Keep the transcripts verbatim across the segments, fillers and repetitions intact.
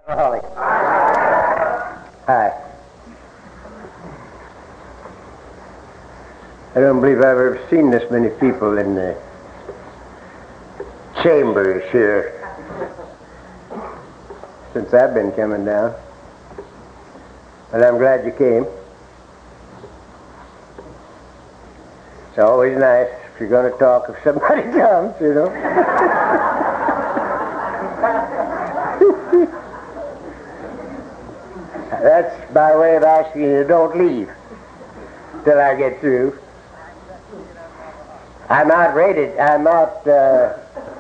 Holly. Hi. I don't believe I've ever seen this many people in the chambers here since I've been coming down. But I'm glad you came. It's always nice if you're going to talk if somebody comes, you know. That's by way of asking you, don't leave till I get through. I'm not rated. I'm not, uh,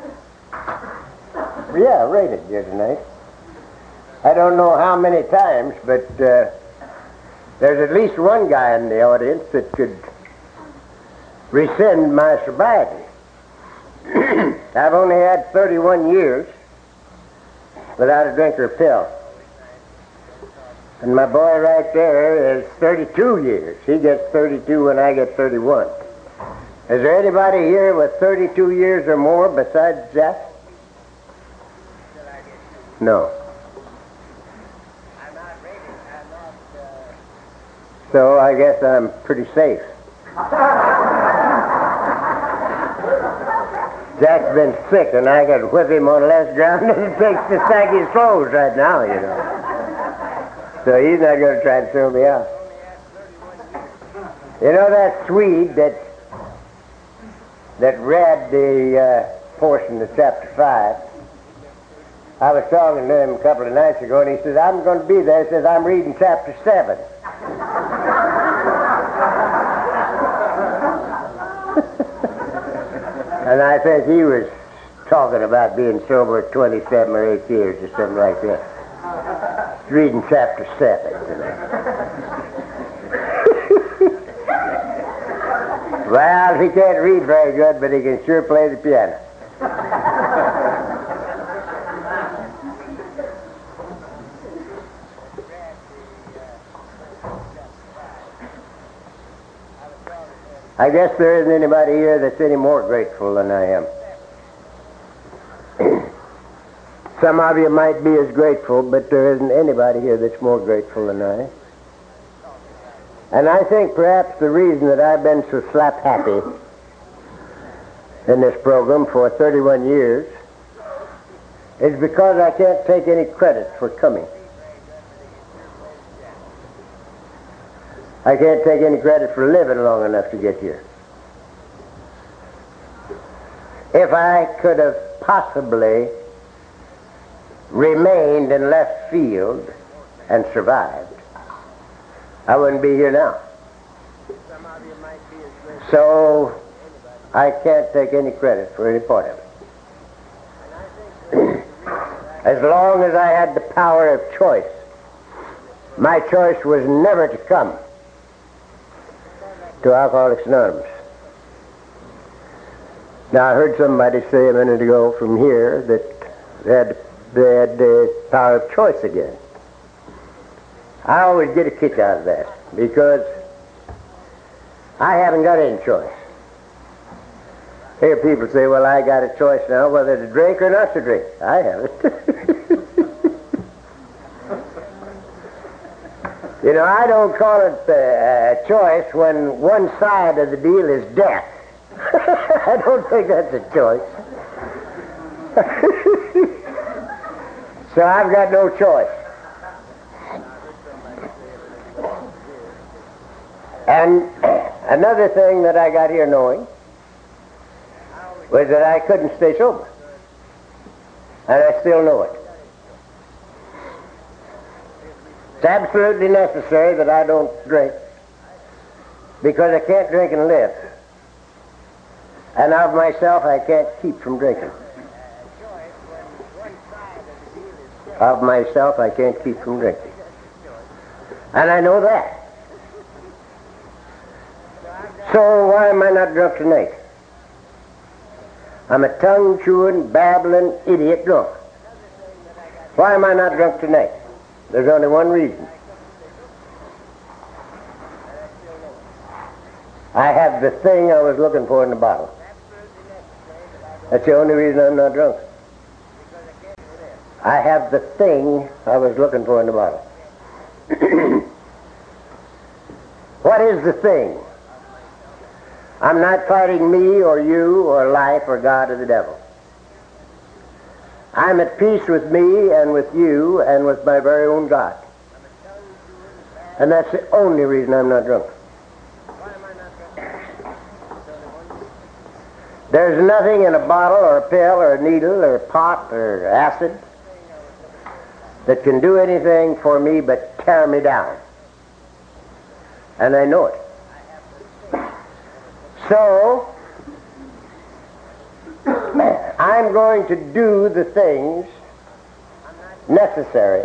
yeah, rated here tonight. I don't know how many times, but uh, there's at least one guy in the audience that could rescind my sobriety. I've only had thirty-one years without a drink or a pill. And my boy right there is thirty-two years. He gets thirty-two when I get thirty-one. Is there anybody here with thirty-two years or more besides Jack? No. So I guess I'm pretty safe. Jack's been sick, and I could whip him on less ground than it takes to sack his clothes right now, you know. So he's not going to try to throw me out. You know that Swede that that read the uh, portion of chapter five? I was talking to him a couple of nights ago, and he says, I'm going to be there. He says, I'm reading chapter seven. And I think he was talking about being sober twenty-seven or eight years or something like that. He's reading chapter seven tonight. Well, he can't read very good, but he can sure play the piano. I guess there isn't anybody here that's any more grateful than I am. Some of you might be as grateful, but there isn't anybody here that's more grateful than I. And I think perhaps the reason that I've been so slap happy in this program for thirty-one years is because I can't take any credit for coming. I can't take any credit for living long enough to get here. If I could have possibly remained in left field and survived, I wouldn't be here now. So I can't take any credit for any part of it. As long as I had the power of choice, my choice was never to come to Alcoholics Anonymous. Now, I heard somebody say a minute ago from here that they had, they had the power of choice again. I always get a kick out of that because I haven't got any choice. I hear people say, well, I got a choice now whether to drink or not to drink. I haven't. You know, I don't call it uh, a choice when one side of the deal is death. I don't think that's a choice. So I've got no choice. And another thing that I got here knowing was that I couldn't stay sober. And I still know it. It's absolutely necessary that I don't drink because I can't drink and live. And of myself, I can't keep from drinking. Of myself, I can't keep from drinking. And I know that. So why am I not drunk tonight? I'm a tongue-chewing, babbling idiot drunk. Why am I not drunk tonight? There's only one reason. I have the thing I was looking for in the bottle. That's the only reason I'm not drunk. I have the thing I was looking for in the bottle. What is the thing? I'm not fighting me or you or life or God or the devil. I'm at peace with me and with you and with my very own God. And that's the only reason I'm not drunk. There's nothing in a bottle or a pill or a needle or a pot or acid that can do anything for me but tear me down. And I know it. So, I'm going to do the things necessary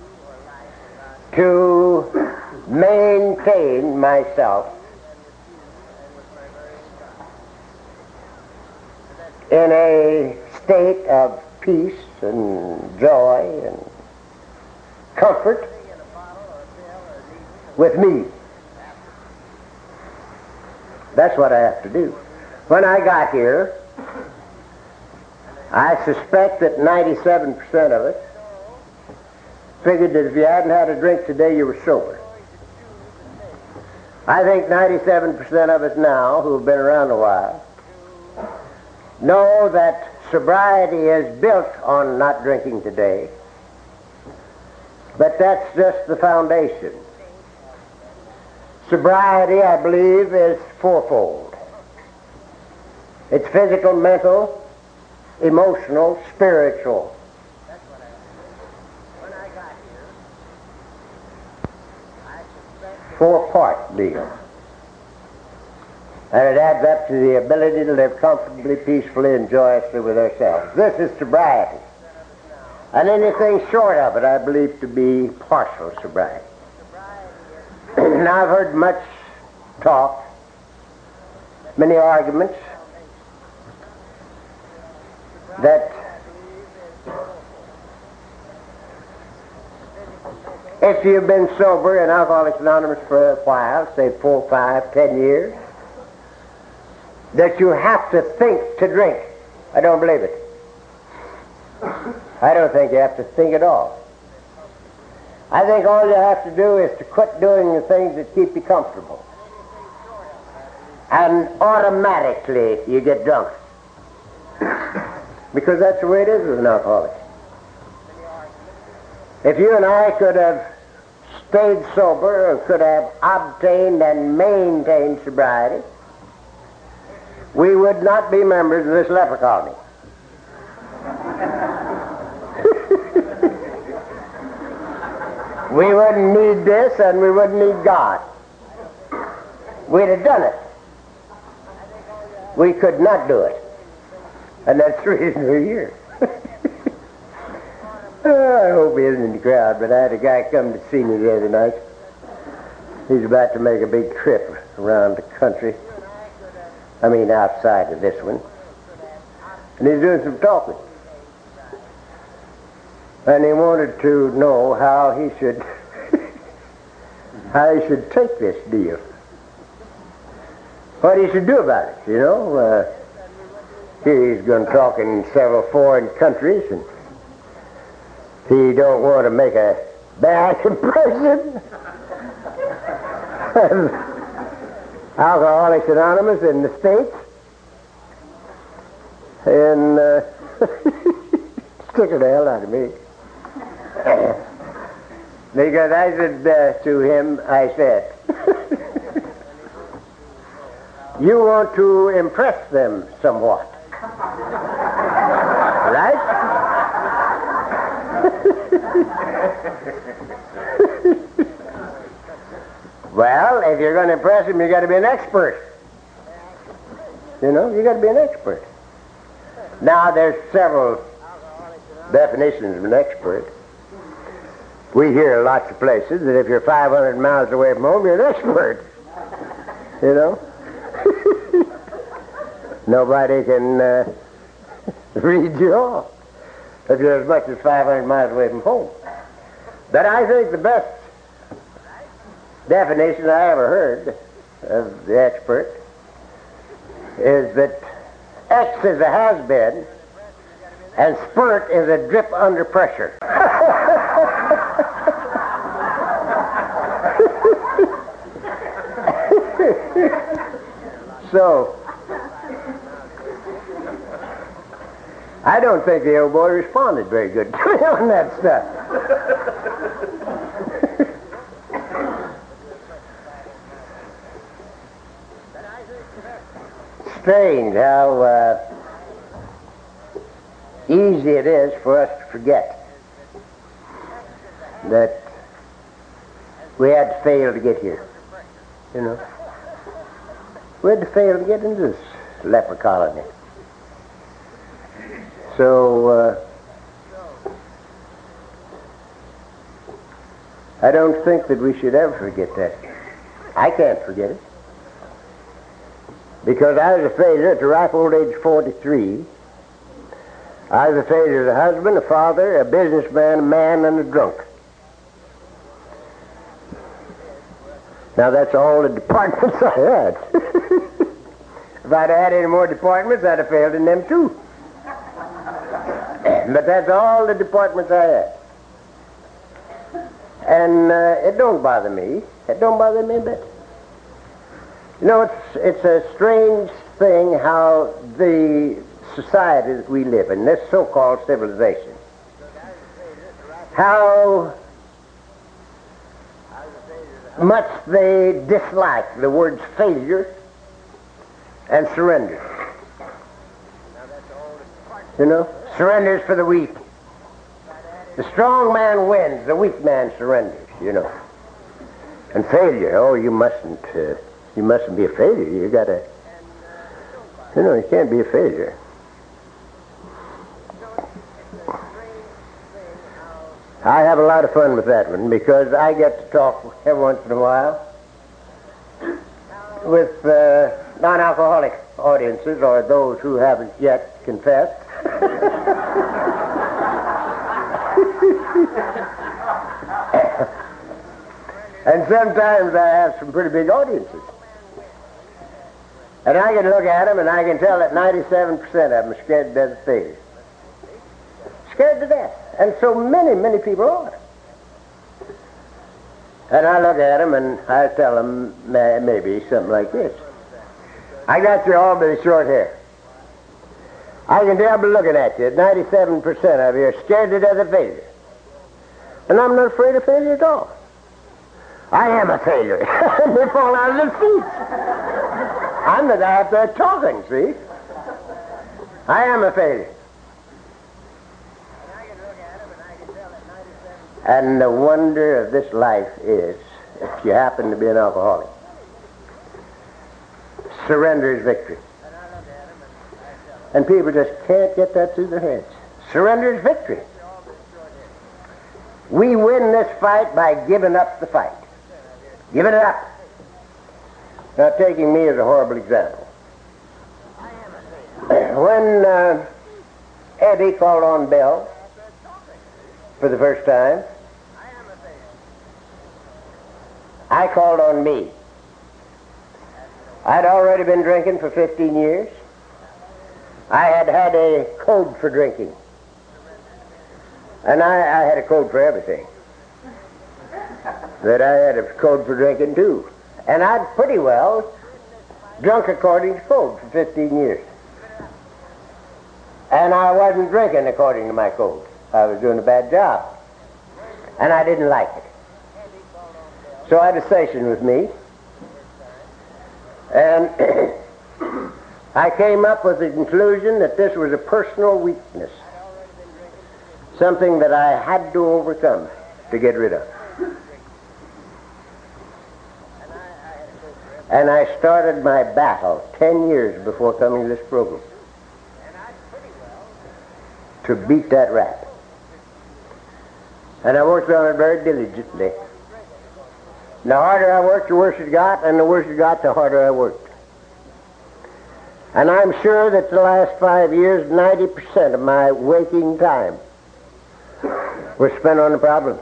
to maintain myself in a state of peace and joy and comfort with me. That's what I have to do. When I got here, I suspect that ninety-seven percent of us figured that if you hadn't had a drink today, you were sober. I think ninety-seven percent of us now, who have been around a while, know that sobriety is built on not drinking today, but that's just the foundation. Sobriety, I believe, is fourfold. It's physical, mental, emotional, spiritual. Four-part deal. And it adds up to the ability to live comfortably, peacefully, and joyously with ourselves. This is sobriety. And anything short of it, I believe to be partial sobriety. Now, I've heard much talk, many arguments, that if you've been sober in Alcoholics Anonymous for a while, say four, five, ten years, that you have to think to drink. I don't believe it. I don't think you have to think at all. I think all you have to do is to quit doing the things that keep you comfortable. And automatically you get drunk. Because that's the way it is with an alcoholic. If you and I could have stayed sober or could have obtained and maintained sobriety, we would not be members of this leper colony. We wouldn't need this and we wouldn't need God. We'd have done it. We could not do it. And that's the reason we're here. Oh, I hope he isn't in the crowd, but I had a guy come to see me the other night. He's about to make a big trip around the country. I mean, outside of this one. And he's doing some talking. And he wanted to know how he should how he should take this deal. What he should do about it, you know. Uh, he's going to talk in several foreign countries, and he don't want to make a bad impression. Alcoholics Anonymous in the States. And uh, sticking the hell out of me. Because I said uh, to him, I said, you want to impress them somewhat. Right? Well, if you're going to impress them, you got to be an expert. You know, you got to be an expert. Now, there's several definitions of an expert. We hear lots of places that if you're five hundred miles away from home, you're an expert. You know? Nobody can uh, read you off if you're as much as five hundred miles away from home. But I think the best definition I ever heard of the expert is that X is a has-been And spurt is a drip under pressure. So, I don't think the old boy responded very good to me on that stuff. Strange how uh, easy it is for us to forget that we had to fail to get here, you know. We had to fail to get into this leper colony. So, uh, I don't think that we should ever forget that. I can't forget it. Because I was a failure at the ripe old age of forty-three. I was a failure as a husband, a father, a businessman, a man, and a drunk. Now that's all the departments I had. If I'd had any more departments, I'd have failed in them too. But that's all the departments I had. And uh, it don't bother me. It don't bother me a bit. You know, it's, it's a strange thing how the society that we live in, this so-called civilization, how much they dislike the words failure and surrender. You know, surrender is for the weak. The strong man wins, the weak man surrenders, you know. And failure, oh, you mustn't, uh, you mustn't be a failure. You gotta, you know, you can't be a failure. I have a lot of fun with that one because I get to talk every once in a while with uh, non-alcoholic audiences or those who haven't yet confessed. And sometimes I have some pretty big audiences. And I can look at them and I can tell that ninety-seven percent of them are scared to death of failure. Scared to death. And so many, many people are. And I look at them and I tell them maybe something like this. I got your Albany short hair. I can tell by looking at you that ninety-seven percent of you are scared to death of failure. And I'm not afraid of failure at all. I am a failure. They fall out of their seats. I'm the guy up there talking, see? I am a failure. And the wonder of this life is, if you happen to be an alcoholic, surrender is victory. And people just can't get that through their heads. Surrender is victory. We win this fight by giving up the fight. Giving it up. Now, taking me as a horrible example. When uh, Eddie called on Bill for the first time, I called on me. I'd already been drinking for fifteen years. I had had a code for drinking. And I, I had a code for everything. That I had a code for drinking too. And I'd pretty well drunk according to code for fifteen years. And I wasn't drinking according to my code. I was doing a bad job. And I didn't like it. So I had a session with me. And I came up with the conclusion that this was a personal weakness. Something that I had to overcome to get rid of. And I started my battle ten years before coming to this program to beat that rap. And I worked on it very diligently. And the harder I worked, the worse it got, and the worse it got, the harder I worked. And I'm sure that the last five years, ninety percent of my waking time was spent on the problem.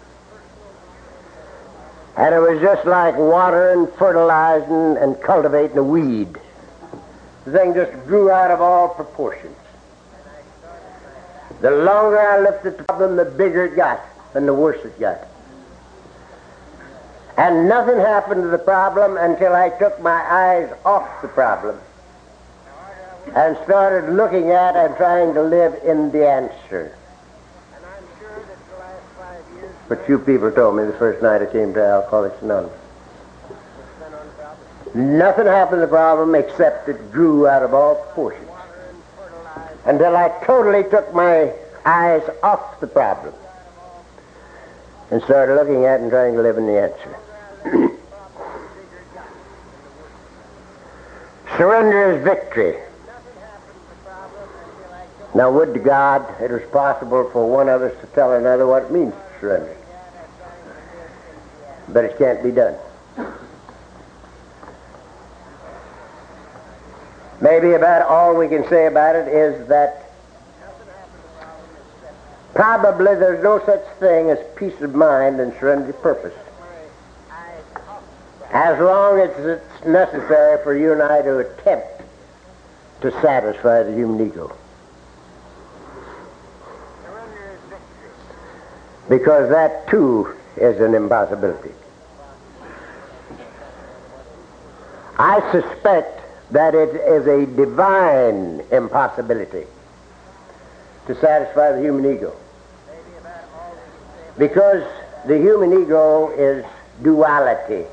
And it was just like watering, fertilizing, and cultivating a weed. The thing just grew out of all proportions. The longer I looked at the problem, the bigger it got and the worse it got. And nothing happened to the problem until I took my eyes off the problem and started looking at and trying to live in the answer. But you people told me the first night I came to Alcoholics Anonymous. Nothing happened to the problem except it grew out of all proportions until I totally took my eyes off the problem and started looking at and trying to live in the answer. Surrender is victory. Now, would to God it was possible for one of us to tell another what it means to surrender. But it can't be done. Maybe about all we can say about it is that probably there's no such thing as peace of mind and surrender of purpose, as long as it's necessary for you and I to attempt to satisfy the human ego. Because that too is an impossibility. I suspect that it is a divine impossibility to satisfy the human ego. Because the human ego is duality.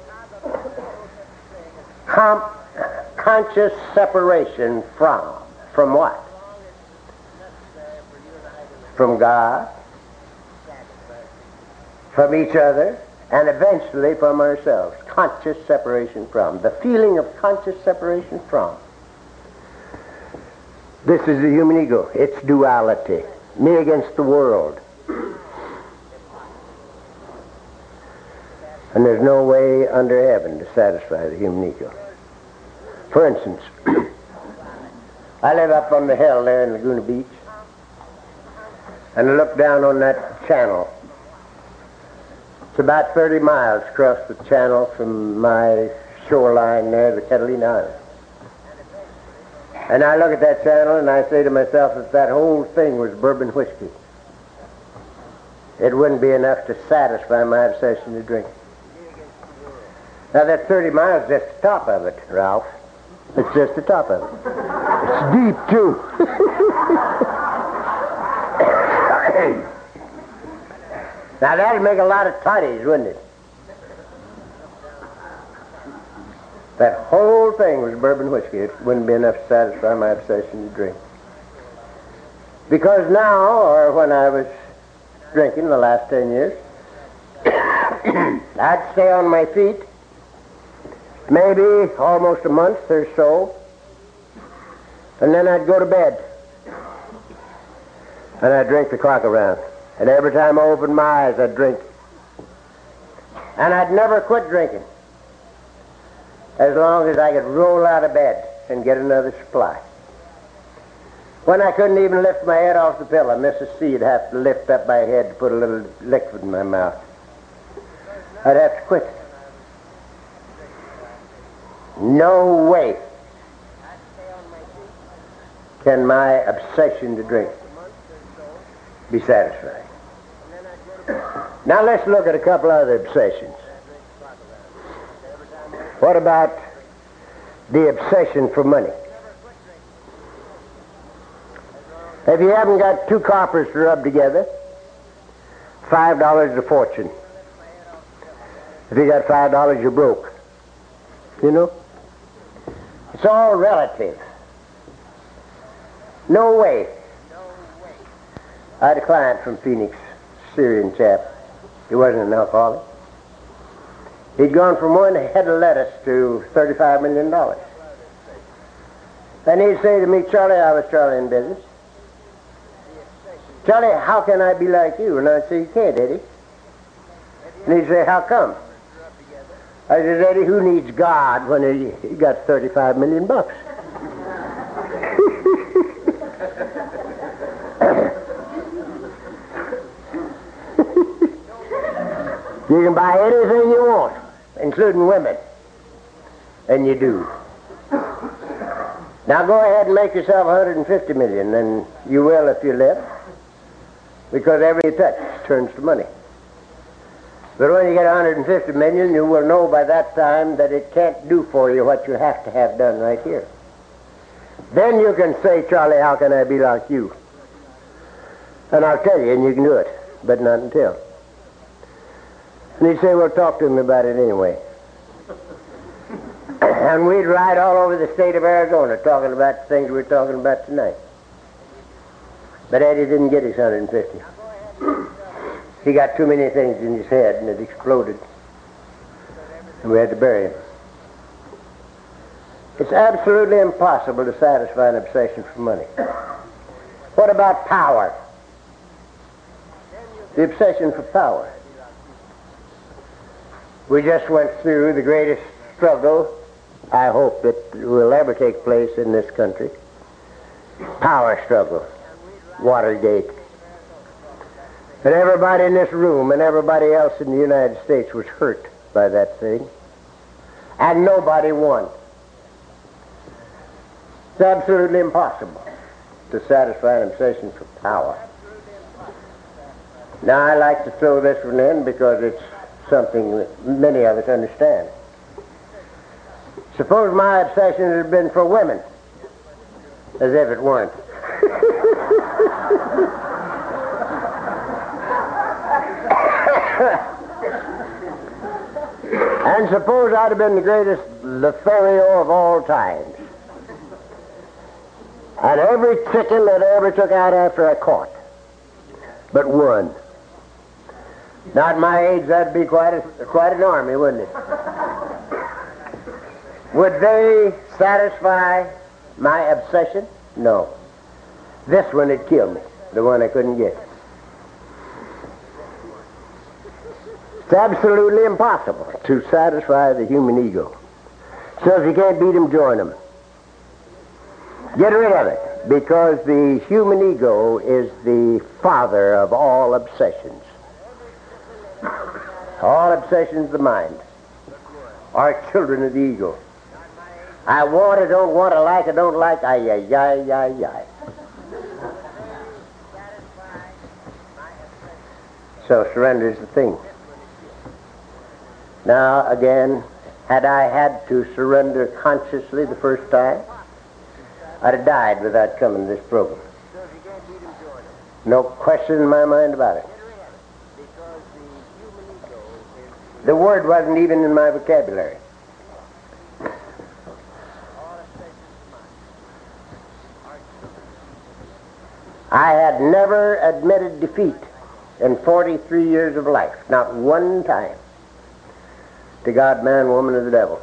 Com- conscious separation from. From what? From God, from each other, and eventually from ourselves. Conscious separation from. The feeling of conscious separation from. This is the human ego. It's duality. Me against the world. And there's no way under heaven to satisfy the human ego. For instance, I live up on the hill there in Laguna Beach, and I look down on that channel. It's about thirty miles across the channel from my shoreline there, the Catalina Island. And I look at that channel and I say to myself that that whole thing was bourbon whiskey. It wouldn't be enough to satisfy my obsession to drink. Now that thirty miles is just the top of it, Ralph. It's just the top of it. It's deep too. Now that'd make a lot of toddies, wouldn't it? That whole thing was bourbon whiskey. It wouldn't be enough to satisfy my obsession to drink. Because now, or when I was drinking the last ten years, I'd stay on my feet maybe almost a month or so, and then I'd go to bed. And I'd drink the clock around. And every time I opened my eyes, I'd drink. And I'd never quit drinking as long as I could roll out of bed and get another supply. When I couldn't even lift my head off the pillow, Missus C would have to lift up my head to put a little liquid in my mouth. I'd have to quit. No way can my obsession to drink be satisfied. Now let's look at a couple other obsessions. What about the obsession for money? If you haven't got two coppers to rub together, five dollars is a fortune. If you got five dollars, you're broke. You know? It's all relative. No way. I had a client from Phoenix, Syrian chap. He wasn't an alcoholic. He'd gone from one head of lettuce to thirty-five million dollars. And he'd say to me, Charlie, I was Charlie in business. Charlie, how can I be like you? And I'd say, you can't, Eddie. And he'd say, how come? I said, Eddie, who needs God when he, he got thirty-five million bucks? You can buy anything you want, including women. And you do. Now go ahead and make yourself one hundred fifty million, and you will if you live. because every touch turns to money. But when you get one hundred fifty million, you will know by that time that it can't do for you what you have to have done right here. Then you can say, Charlie, how can I be like you? And I'll tell you, and you can do it, but not until. And he'd say, well, talk to me about it anyway. And we'd ride all over the state of Arizona talking about the things we're talking about tonight. But Eddie didn't get his one hundred fifty. He got too many things in his head, and it exploded. And we had to bury him. It's absolutely impossible to satisfy an obsession for money. What about power? The obsession for power. We just went through the greatest struggle, I hope, that will ever take place in this country. Power struggle. Watergate. And everybody in this room and everybody else in the United States was hurt by that thing. And nobody won. It's absolutely impossible to satisfy an obsession for power. Now, I like to throw this one in because it's something that many of us understand. Suppose my obsession had been for women, as if it weren't. And suppose I'd have been the greatest Lothario of all times. And every chicken that I ever took out after I caught, but one. Now at my age, that'd be quite a, quite an army, wouldn't it? Would they satisfy my obsession? No. This one had killed me, the one I couldn't get. It's absolutely impossible to satisfy the human ego. So if you can't beat him, join him. Get rid of it, because the human ego is the father of all obsessions. All obsessions of the mind are children of the ego. I want, I don't want, I like, I don't like, ay, ay, ay, ay, ay. So surrender is the thing. Now, again, had I had to surrender consciously the first time, I'd have died without coming to this program. No question in my mind about it. The word wasn't even in my vocabulary. I had never admitted defeat in forty-three years of life, not one time, to God, man, woman, or the devil,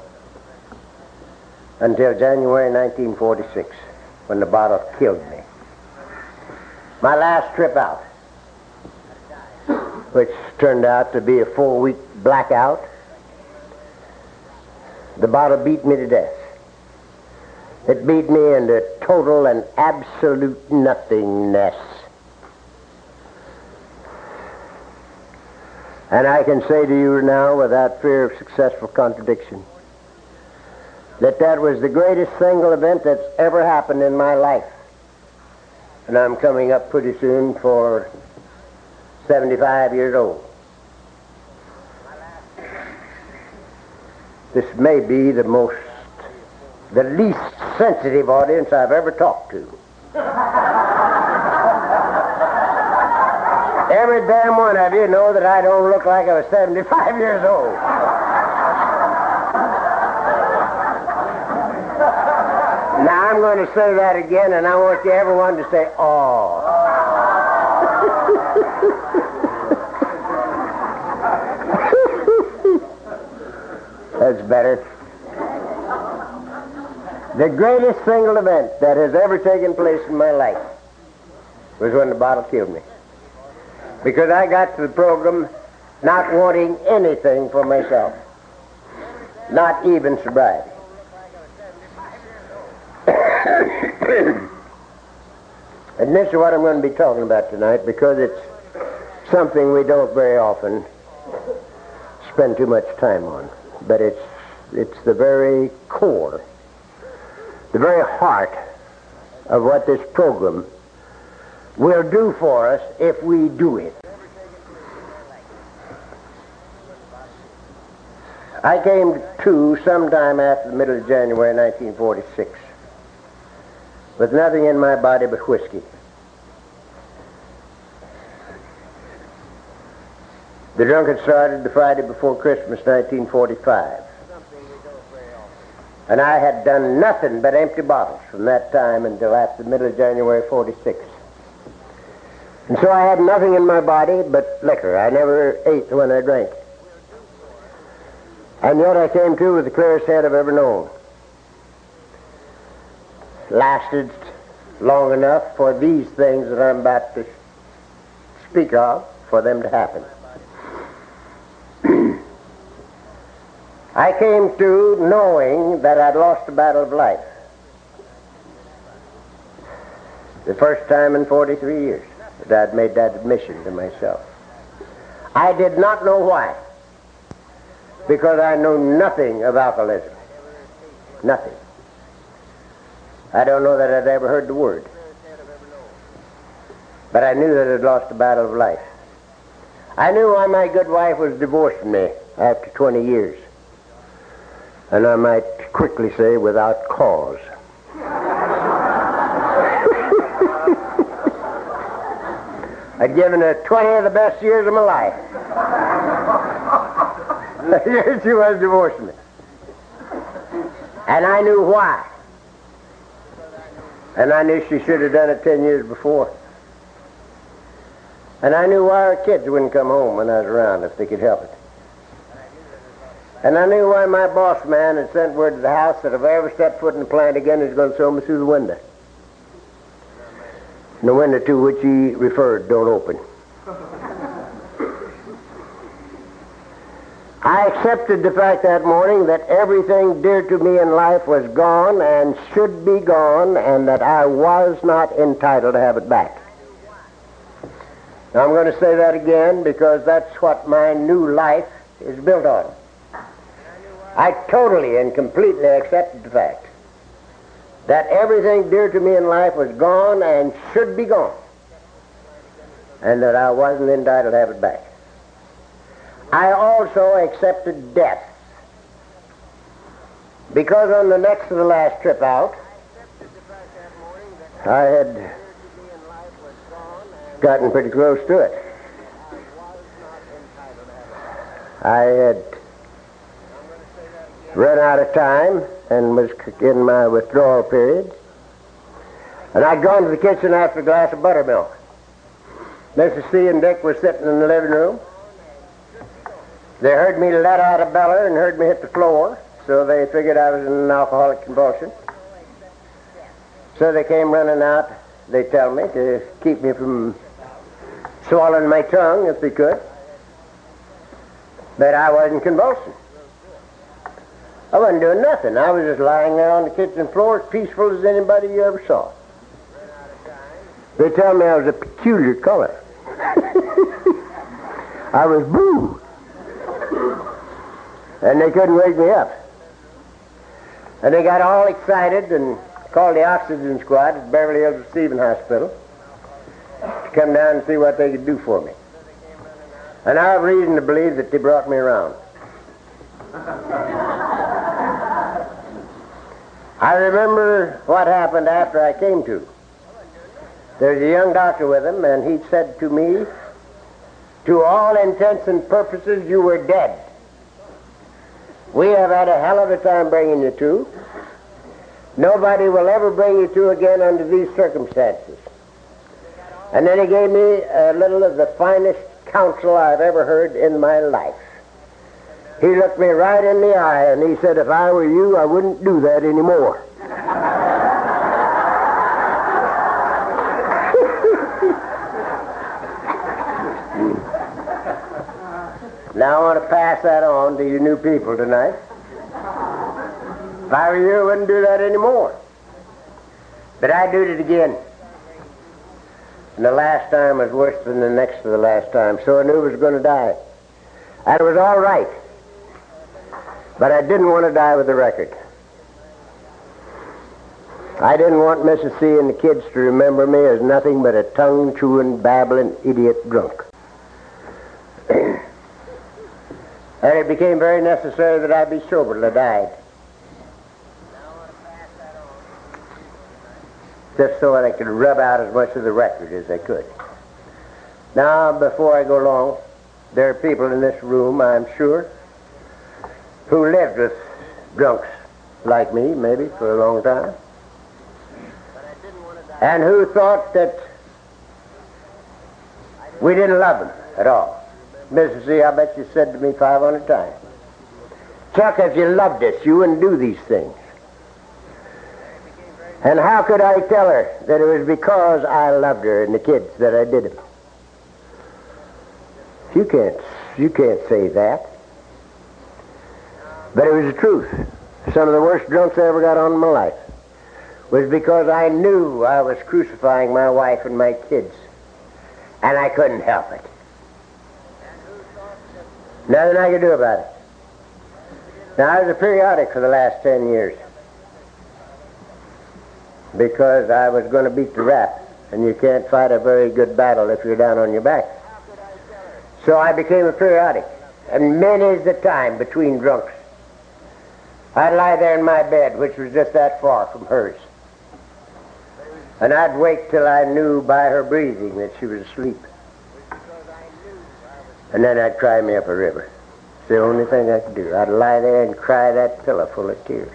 until January nineteen forty-six, when the bottle killed me. My last trip out, which turned out to be a four-week blackout, the bottle beat me to death. It beat me into total and absolute nothingness. And I can say to you now, without fear of successful contradiction, that that was the greatest single event that's ever happened in my life. And I'm coming up pretty soon for seventy-five years old. This may be the most, the least sensitive audience I've ever talked to. Every damn one of you know that I don't look like I was seventy-five years old. Now I'm going to say that again, and I want you everyone to say, "Oh." That's better. The greatest single event that has ever taken place in my life was when the bottle killed me. Because I got to the program not wanting anything for myself. Not even sobriety. And this is what I'm going to be talking about tonight, because it's something we don't very often spend too much time on. But it's it's the very core, the very heart of what this program will do for us if we do it. I came to sometime after the middle of January nineteen forty-six with nothing in my body but whiskey. The drunkard started the Friday before Christmas, nineteen forty-five. And I had done nothing but empty bottles from that time until after the middle of January forty-six. And so I had nothing in my body but liquor. I never ate when I drank. And yet I came to with the clearest head I've ever known. Lasted long enough for these things that I'm about to speak of, for them to happen. I came to knowing that I'd lost the battle of life. The first time in forty-three years that I'd made that admission to myself. I did not know why, because I know nothing of alcoholism. Nothing. I don't know that I'd ever heard the word. But I knew that I'd lost the battle of life. I knew why my good wife was divorcing me after twenty years. And I might quickly say without cause. I'd given her twenty of the best years of my life. Here she was divorcing me. And I knew why. And I knew she should have done it ten years before. And I knew why her kids wouldn't come home when I was around if they could help it. And I knew why my boss man had sent word to the house that if I ever stepped foot in the plant again, he's going to throw me through the window. And the window to which he referred don't open. I accepted the fact that morning that everything dear to me in life was gone and should be gone, and that I was not entitled to have it back. Now I'm going to say that again because that's what my new life is built on. I totally and completely accepted the fact that everything dear to me in life was gone and should be gone, and that I wasn't entitled to have it back. I also accepted death, because on the next to the last trip out, I had gotten pretty close to it. I had run out of time and was in my withdrawal period. And I'd gone to the kitchen after a glass of buttermilk. Missus C and Dick were sitting in the living room. They heard me let out a beller and heard me hit the floor, so they figured I was in an alcoholic convulsion. So they came running out, they tell me, to keep me from swallowing my tongue if they could. But I wasn't convulsing. I wasn't doing nothing. I was just lying there on the kitchen floor as peaceful as anybody you ever saw. They tell me I was a peculiar color. I was blue. And they couldn't wake me up. And they got all excited and called the oxygen squad at Beverly Hills Receiving Hospital to come down and see what they could do for me. And I have reason to believe that they brought me around. I remember what happened after I came to. There's a young doctor with him, and he said to me, "To all intents and purposes, you were dead. We have had a hell of a time bringing you to. Nobody will ever bring you to again under these circumstances." And then he gave me a little of the finest counsel I've ever heard in my life. He looked me right in the eye and he said, "If I were you, I wouldn't do that anymore." Now I want to pass that on to you new people tonight. If I were you, I wouldn't do that anymore. But I did it again. And the last time was worse than the next to the last time, so I knew I was going to die. And it was all right. But I didn't want to die with a record. I didn't want Missus C and the kids to remember me as nothing but a tongue-chewing, babbling, idiot drunk. And it became very necessary that I be sober till I died. Just so that I could rub out as much of the record as I could. Now, before I go along, there are people in this room, I'm sure, who lived with drunks like me, maybe, for a long time, and who thought that we didn't love them at all. Missus C, I bet you said to me five hundred times, Chuck, if you loved us, you wouldn't do these things. And how could I tell her that it was because I loved her and the kids that I did it? You can't, you can't say that. But it was the truth. Some of the worst drunks I ever got on in my life was because I knew I was crucifying my wife and my kids, and I couldn't help it. Nothing I could do about it. Now, I was a periodic for the last ten years because I was going to beat the rap, and you can't fight a very good battle if you're down on your back. So I became a periodic, and many's the time between drunks I'd lie there in my bed, which was just that far from hers, and I'd wait till I knew by her breathing that she was asleep. And then I'd cry me up a river. It's the only thing I could do. I'd lie there and cry that pillow full of tears.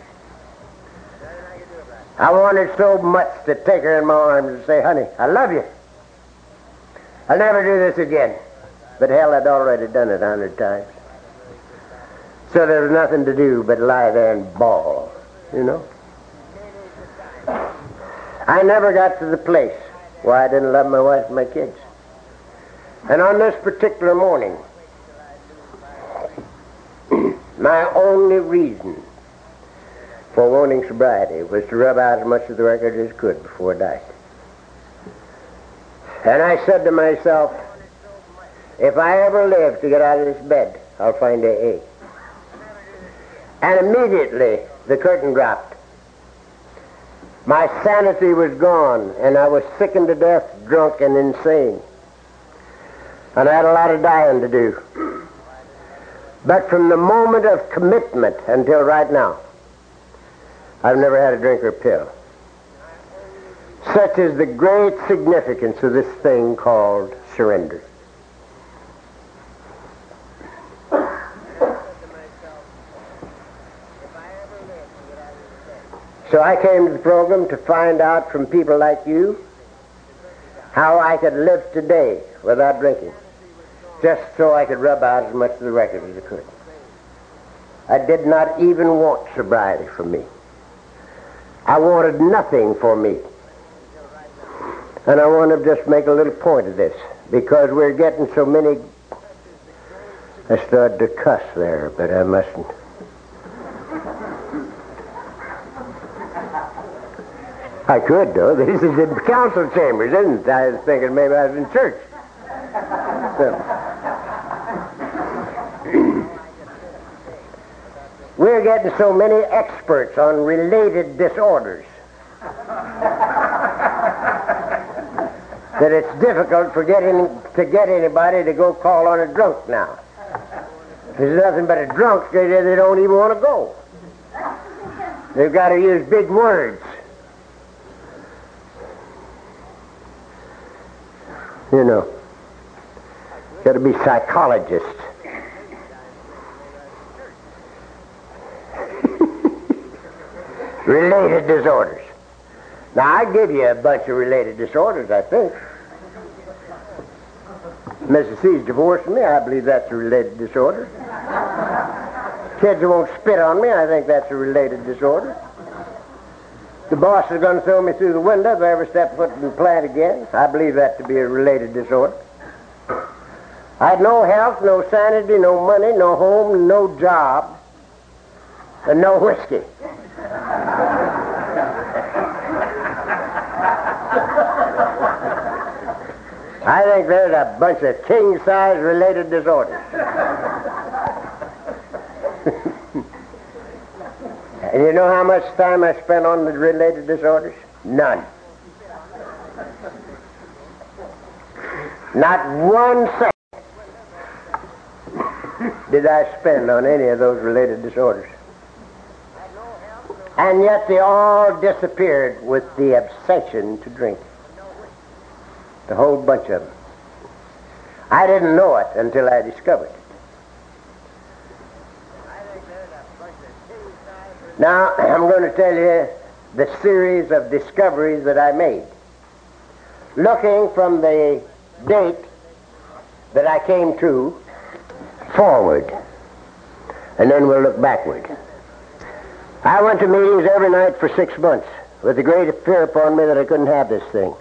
I wanted so much to take her in my arms and say, honey, I love you. I'll never do this again. But hell, I'd already done it a hundred times. So there was nothing to do but lie there and bawl, you know. I never got to the place where I didn't love my wife and my kids. And on this particular morning, my only reason for wanting sobriety was to rub out as much of the record as could before I died. And I said to myself, if I ever live to get out of this bed, I'll find A A. And immediately the curtain dropped. My sanity was gone, and I was sickened to death, drunk and insane. And I had a lot of dying to do. But from the moment of commitment until right now, I've never had a drink or a pill. Such is the great significance of this thing called surrender. So I came to the program to find out from people like you how I could live today without drinking, just so I could rub out as much of the record as I could. I did not even want sobriety for me. I wanted nothing for me. And I want to just make a little point of this, because we're getting so many... I started to cuss there, but I mustn't. I could, though. This is in council chambers, isn't it? I was thinking maybe I was in church. So. We're getting so many experts on related disorders that it's difficult for getting to get anybody to go call on a drunk now. If there's nothing but a drunk, they, they don't even want to go. They've got to use big words. You know, got to be psychologists. Related disorders. Now, I give you a bunch of related disorders, I think. Missus C's divorcing me, I believe that's a related disorder. Kids who won't spit on me, I think that's a related disorder. The boss is going to throw me through the window if I ever step foot in the plant again. I believe that to be a related disorder. I had no health, no sanity, no money, no home, no job, and no whiskey. I think there's a bunch of king-size related disorders. And you know how much time I spent on the related disorders? None. Not one second did I spend on any of those related disorders. And yet they all disappeared with the obsession to drink. The whole bunch of them. I didn't know it until I discovered it. Now, I'm going to tell you the series of discoveries that I made. Looking from the date that I came to forward, and then we'll look backward. I went to meetings every night for six months with the great fear upon me that I couldn't have this thing.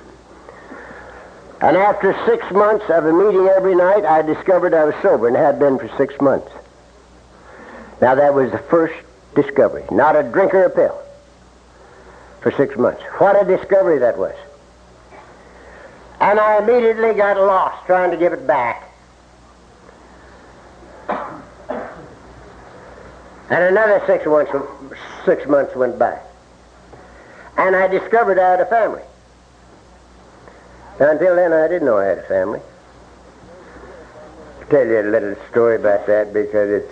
And after six months of a meeting every night, I discovered I was sober and had been for six months. Now that was the first discovery. Not a drink or a pill for six months. What a discovery that was. And I immediately got lost trying to give it back. And another six months, six months went by. And I discovered I had a family. Now, until then, I didn't know I had a family. I'll tell you a little story about that because it's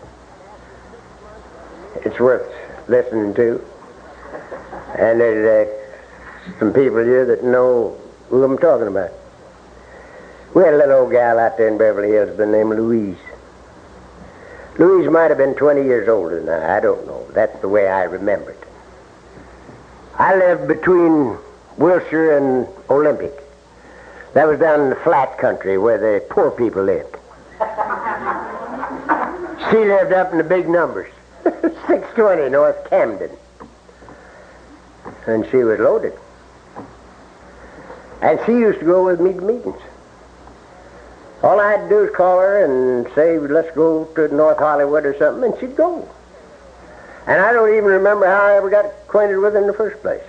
it's worth listening to. And there's uh, some people here that know who I'm talking about. We had a little old gal out there in Beverly Hills by the name of Louise. Louise might have been twenty years older than I. I don't know. That's the way I remember it. I lived between Wilshire and Olympic. That was down in the flat country where the poor people lived. She lived up in the big numbers. six twenty North Camden. And she was loaded. And she used to go with me to meetings. All I had to do was call her and say, let's go to North Hollywood or something, and she'd go. And I don't even remember how I ever got acquainted with her in the first place.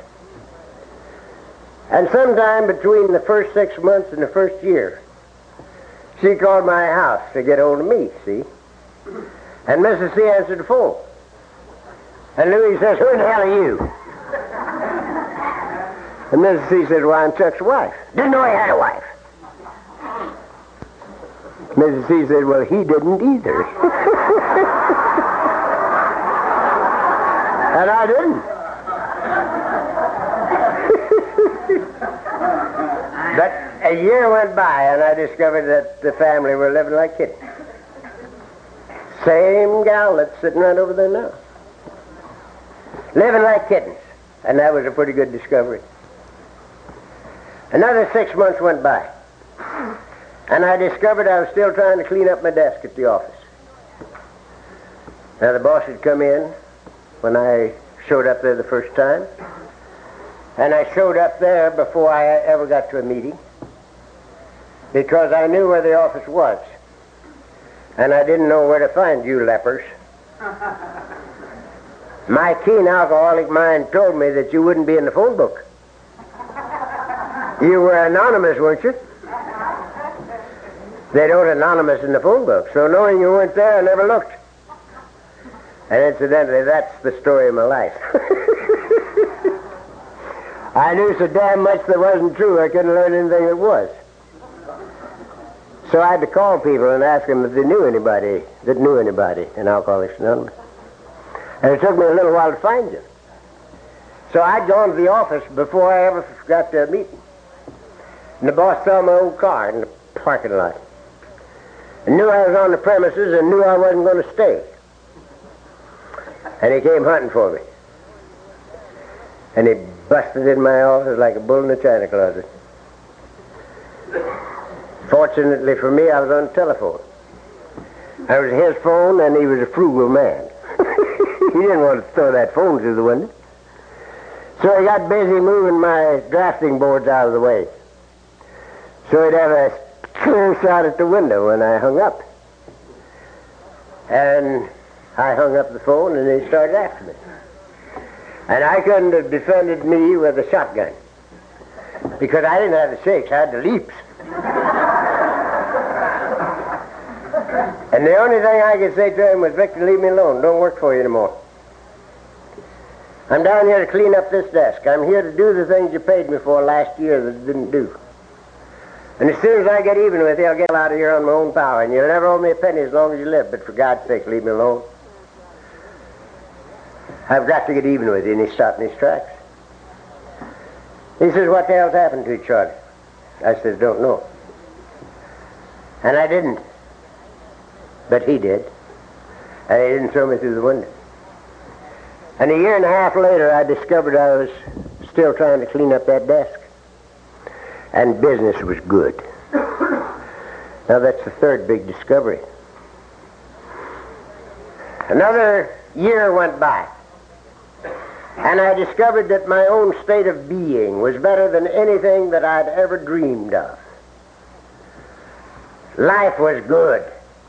And sometime between the first six months and the first year, she called my house to get hold of me, see? And Missus C answered the phone. And Louis says, who in the hell are you? And Missus C said, well, I'm Chuck's wife. Didn't know he had a wife. Missus C said, well, he didn't either. And I didn't. But a year went by, and I discovered that the family were living like kittens. Same gal that's sitting right over there now. Living like kittens. And that was a pretty good discovery. Another six months went by. And I discovered I was still trying to clean up my desk at the office. Now, the boss had come in when I showed up there the first time. And I showed up there before I ever got to a meeting because I knew where the office was. And I didn't know where to find you lepers. My keen alcoholic mind told me that you wouldn't be in the phone book. You were anonymous, weren't you? They don't anonymous in the phone book, so knowing you weren't there, I never looked. And incidentally, that's the story of my life. I knew so damn much that wasn't true, I couldn't learn anything that was. So I had to call people and ask them if they knew anybody that knew anybody in Alcoholics Anonymous. And it took me a little while to find you. So I'd gone to the office before I ever got to a meeting. And the boss saw my old car in the parking lot. And knew I was on the premises and knew I wasn't going to stay. And he came hunting for me. And he busted in my office like a bull in a china closet. Fortunately for me, I was on the telephone. I was his phone, and he was a frugal man. He didn't want to throw that phone through the window. So he got busy moving my drafting boards out of the way. So he'd have a clear shot at the window when I hung up. And I hung up the phone, and he started after me. And I couldn't have defended me with a shotgun because I didn't have the shakes, I had the leaps. And the only thing I could say to him was, Victor, leave me alone. Don't work for you anymore. I'm down here to clean up this desk. I'm here to do the things you paid me for last year that didn't do. And as soon as I get even with you, I'll get out of here on my own power, and you'll never owe me a penny as long as you live, but for God's sake, leave me alone. I've got to get even with you. And he stopped in his tracks. He says, what the hell's happened to you, Charlie? I says, don't know. And I didn't. But he did. And he didn't throw me through the window. And a year and a half later, I discovered I was still trying to clean up that desk. And business was good. Now that's the third big discovery. Another year went by. And I discovered that my own state of being was better than anything that I'd ever dreamed of. Life was good.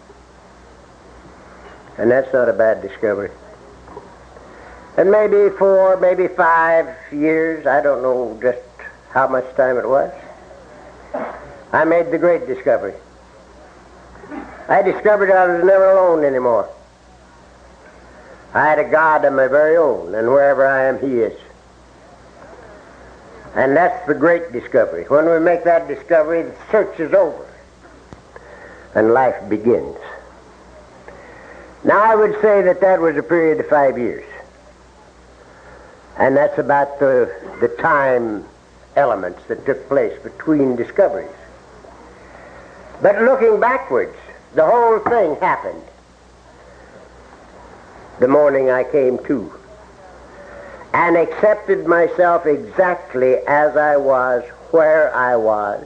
And that's not a bad discovery. And maybe four, maybe five years, I don't know just how much time it was, I made the great discovery. I discovered I was never alone anymore. I had a God of my very own, and wherever I am, he is. And that's the great discovery. When we make that discovery, the search is over, and life begins. Now, I would say that that was a period of five years. And that's about the, the time elements that took place between discoveries. But looking backwards, the whole thing happened the morning I came to and accepted myself exactly as I was, where I was,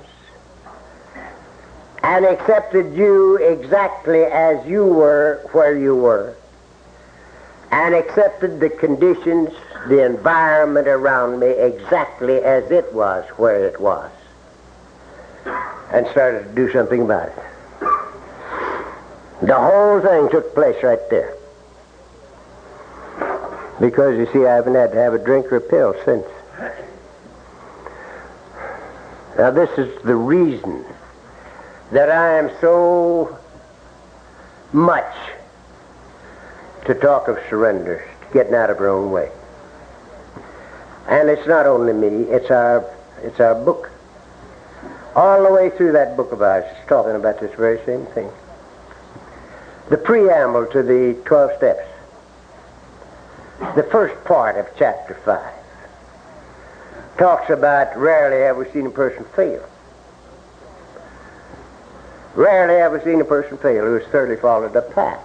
and accepted you exactly as you were, where you were, and accepted the conditions, the environment around me exactly as it was, where it was, and started to do something about it. The whole thing took place right there. Because, you see, I haven't had to have a drink or a pill since. Now, this is the reason that I am so much to talk of surrender, getting out of our own way. And it's not only me, it's our, it's our book. All the way through that book of ours, it's talking about this very same thing. The preamble to the twelve steps. The first part of chapter five talks about rarely have we seen a person fail. Rarely have we seen a person fail who has thoroughly followed the path.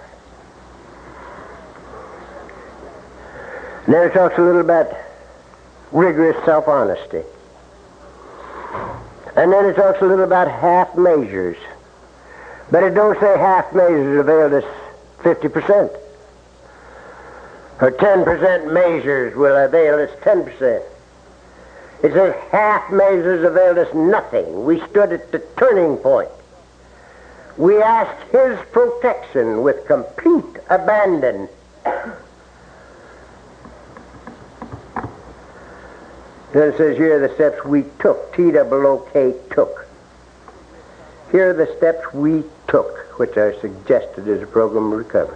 And then it talks a little about rigorous self-honesty. And then it talks a little about half measures. But it don't say half measures availed us fifty percent. Or ten percent measures will avail us ten percent. It says half measures availed us nothing. We stood at the turning point. We asked his protection with complete abandon. Then it says here are the steps we took. T double O K took. Here are the steps we took, which are suggested as a program of recovery.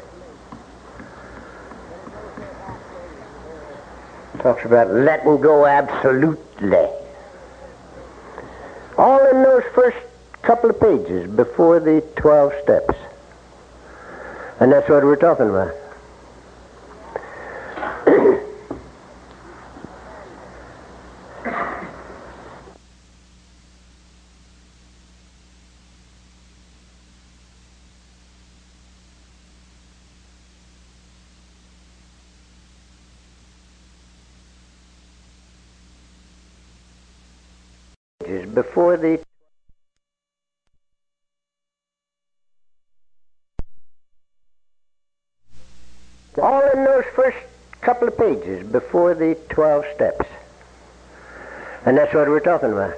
Talks about letting go absolutely. All in those first couple of pages before the twelve steps. And that's what we're talking about. Before the all in those first couple of pages before the twelve steps. And that's what we're talking about.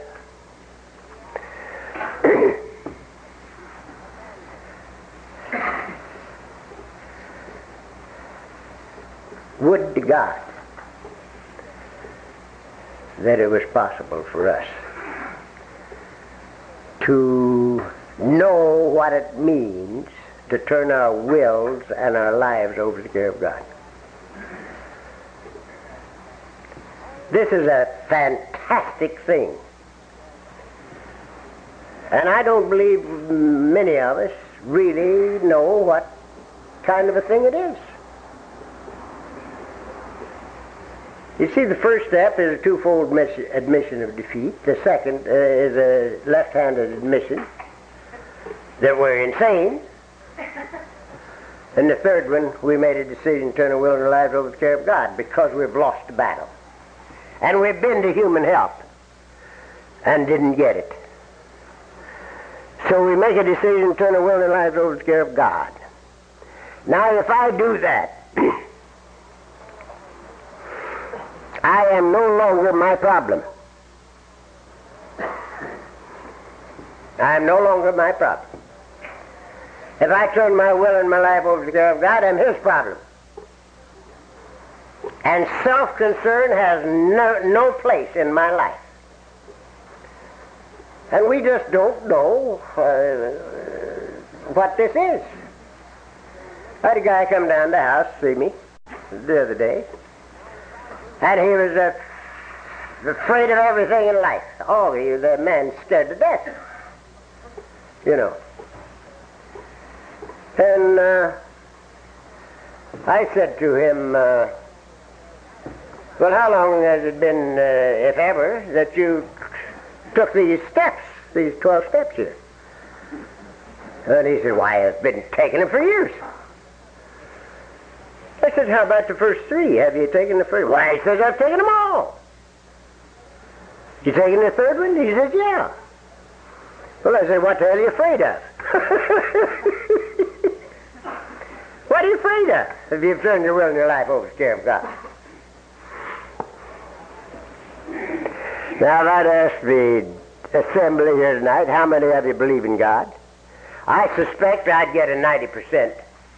Would to God that it was possible for us to know what it means to turn our wills and our lives over to the care of God. This is a fantastic thing. And I don't believe many of us really know what kind of a thing it is. You see, the first step is a twofold admission of defeat. The second uh, is a left-handed admission that we're insane. And the third one, we made a decision to turn our will and our lives over to the care of God because we've lost the battle. And we've been to human help and didn't get it. So we make a decision to turn our will and our lives over to the care of God. Now, if I do that, I am no longer my problem. I am no longer my problem. If I turn my will and my life over to the care of God, I'm his problem. And self-concern has no, no place in my life. And we just don't know uh, what this is. I had a guy come down to the house to see me the other day. And he was uh, afraid of everything in life. Oh, he, the man scared to death. You know. And uh, I said to him, uh, well, how long has it been, uh, if ever, that you took these steps, these twelve steps here? And he said, why, I've been taking them for years. I said, how about the first three? Have you taken the first? Why, he says, I've taken them all. You taking the third one? He says, yeah. Well, I said, what the hell are you afraid of? What are you afraid of if you've turned your will and your life over to the care of God? Now, I'd ask the assembly here tonight, how many of you believe in God? I suspect I'd get a ninety percent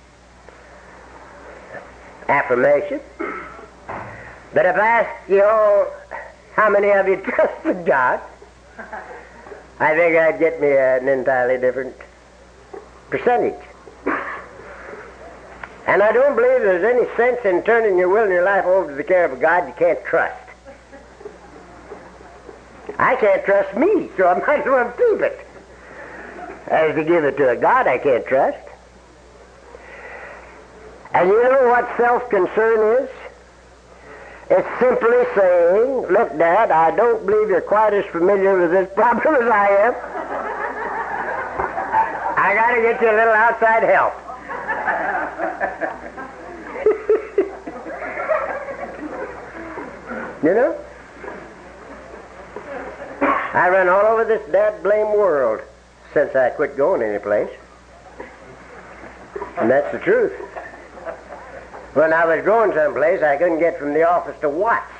affirmation. But if I ask you all, how many of you trust in God, I think I'd get me an entirely different percentage. And I don't believe there's any sense in turning your will and your life over to the care of a God you can't trust. I can't trust me, so I might as well keep it as to give it to a God I can't trust. And you know what self-concern is? It's simply saying, look, Dad, I don't believe you're quite as familiar with this problem as I am. I got to get you a little outside help. You know? I run all over this dad blame world since I quit going any place. And that's the truth. When I was going someplace, I couldn't get from the office to Watts.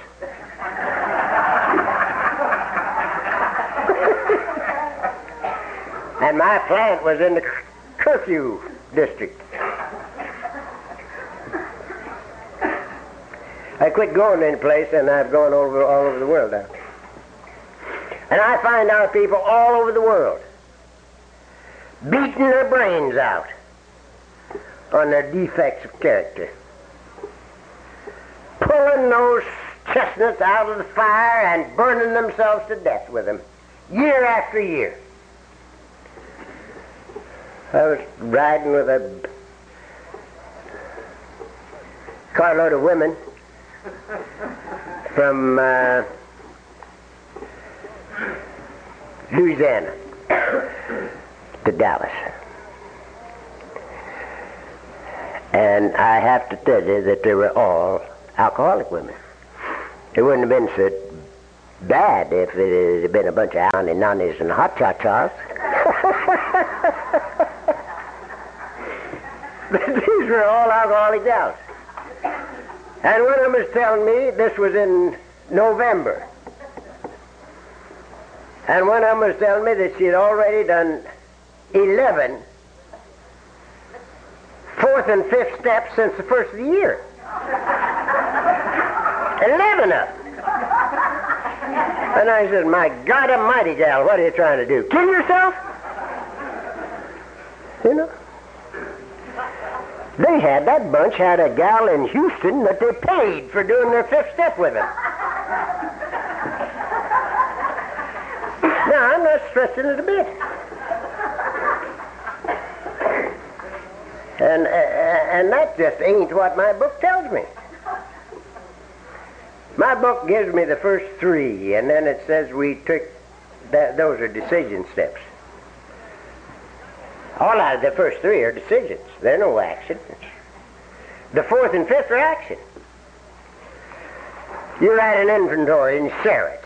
And my plant was in the curfew district. I quit going any place, and I've gone over all over the world now. And I find out people all over the world beating their brains out on their defects of character, pulling those chestnuts out of the fire and burning themselves to death with them, year after year. I was riding with a carload of women from uh, Louisiana to Dallas. And I have to tell you that they were all alcoholic women. It wouldn't have been so bad if it had been a bunch of Auntie Nonnies and hot cha-chas. But these were all alcoholic gals. And one of them was telling me, this was in November, and one of them was telling me that she had already done eleven fourth and fifth steps since the first of the year. Eleven of them. And I said, my God almighty, gal, what are you trying to do? Kill yourself? You know? They had, that bunch had a gal in Houston that they paid for doing their fifth step with them. not stretching it a bit. And, uh, and that just ain't what my book tells me. My book gives me the first three, and then it says we took, that, those are decision steps. All out of the first three are decisions. They're no action. The fourth and fifth are action. You write an inventory and share it.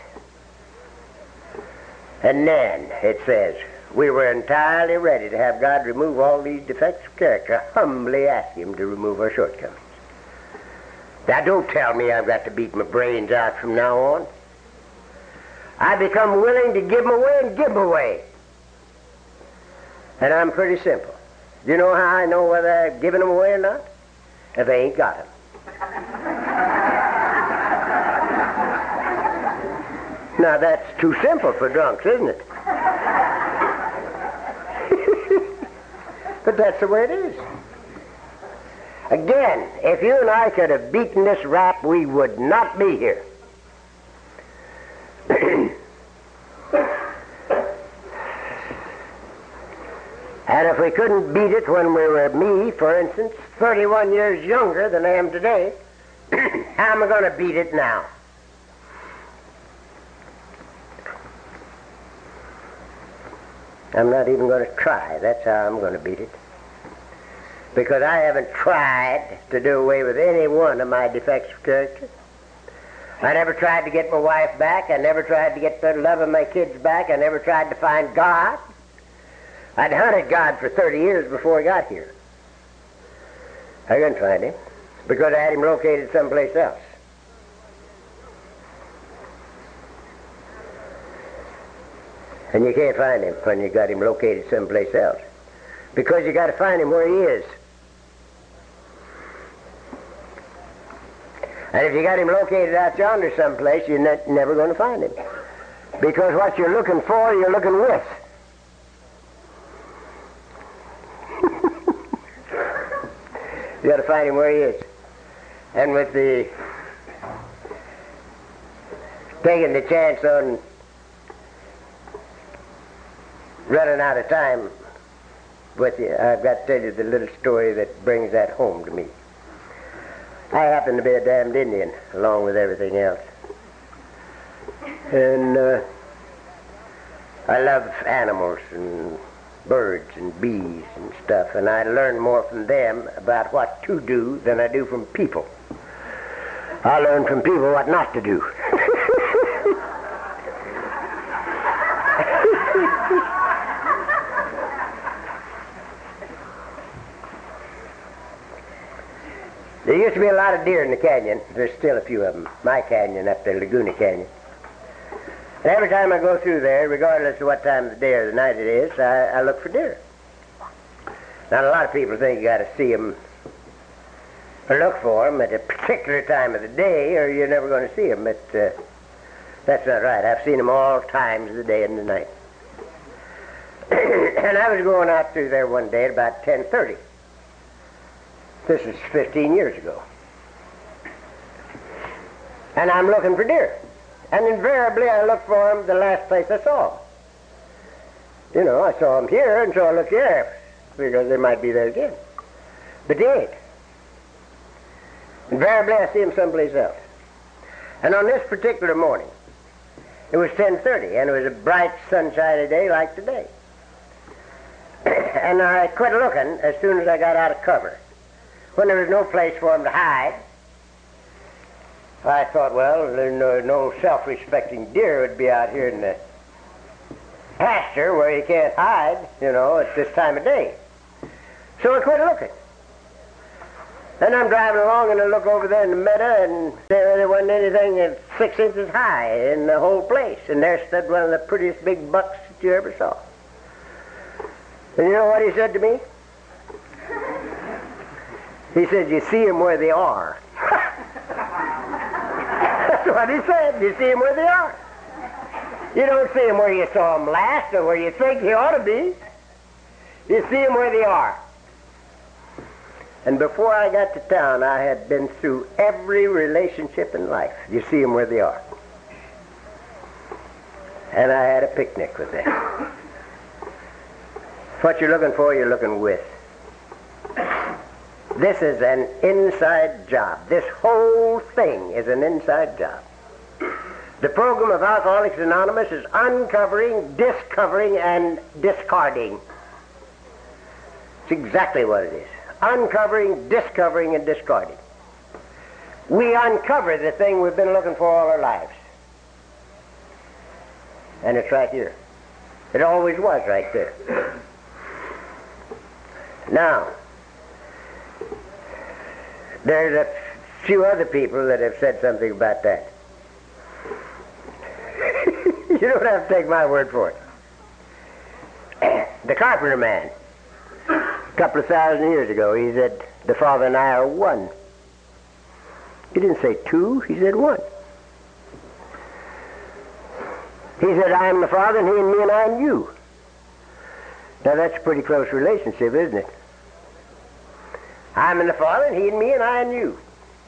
And then it says, we were entirely ready to have God remove all these defects of character, humbly ask Him to remove our shortcomings. Now don't tell me I've got to beat my brains out from now on. I become willing to give them away and give them away. And I'm pretty simple. Do you know how I know whether I've given them away or not? If I ain't got them. Now that's too simple for drunks, isn't it? But that's the way it is. Again, if you and I could have beaten this rap, we would not be here. And if we couldn't beat it when we were, me, for instance, thirty-one years younger than I am today, how am I going to beat it now? I'm not even going to try. That's how I'm going to beat it. Because I haven't tried to do away with any one of my defects of character. I never tried to get my wife back. I never tried to get the love of my kids back. I never tried to find God. I'd hunted God for thirty years before I got here. I couldn't find Him because I had Him located someplace else. And you can't find Him when you got Him located someplace else, because you got to find Him where He is. And if you got Him located out yonder someplace, you're not, never going to find Him, because what you're looking for, you're looking with. You got to find Him where He is. And with the taking the chance on running out of time with you, I've got to tell you the little story that brings that home to me. I happen to be a damned Indian, along with everything else. And uh, I love animals and birds and bees and stuff, and I learn more from them about what to do than I do from people. I learn from people what not to do. There used to be a lot of deer in the canyon. There's still a few of them. My canyon up there, Laguna Canyon. And every time I go through there, regardless of what time of the day or the night it is, I, I look for deer. Now, a lot of people think you got to see them or look for them at a particular time of the day, or you're never going to see them. But uh, that's not right. I've seen them all times of the day and the night. And I was going out through there one day at about ten thirty. This is fifteen years ago. And I'm looking for deer. And invariably I look for them the last place I saw them. You know, I saw them here, and so I looked here, because they might be there again. But they ain't. Invariably I see them someplace else. And on this particular morning, it was ten thirty, and it was a bright, sunshiny day like today. And I quit looking as soon as I got out of cover. When there was no place for them to hide, I thought, well, no, no self-respecting deer would be out here in the pasture where you can't hide, you know, at this time of day. So I quit looking. Then I'm driving along, and I look over there in the meadow, and there, there wasn't anything that's six inches high in the whole place. And there stood one of the prettiest big bucks that you ever saw. And you know what he said to me? He said, you see them where they are. That's what he said. You see them where they are. You don't see them where you saw them last or where you think they ought to be. You see them where they are. And before I got to town, I had been through every relationship in life. You see them where they are. and I had a picnic with them. What you're looking for, you're looking with. This is an inside job. This whole thing is an inside job. The program of Alcoholics Anonymous is uncovering, discovering, and discarding. It's exactly what it is. Uncovering, discovering, and discarding. We uncover the thing we've been looking for all our lives. And it's right here. It always was right there. Now, there's a few other people that have said something about that. You don't have to take my word for it. The carpenter man, a couple of thousand years ago, he said, the Father and I are one. He didn't say two, he said one. He said, I am the Father, and he and me, and I am you. Now that's a pretty close relationship, isn't it? I'm in the Father, and he and me, and I and you.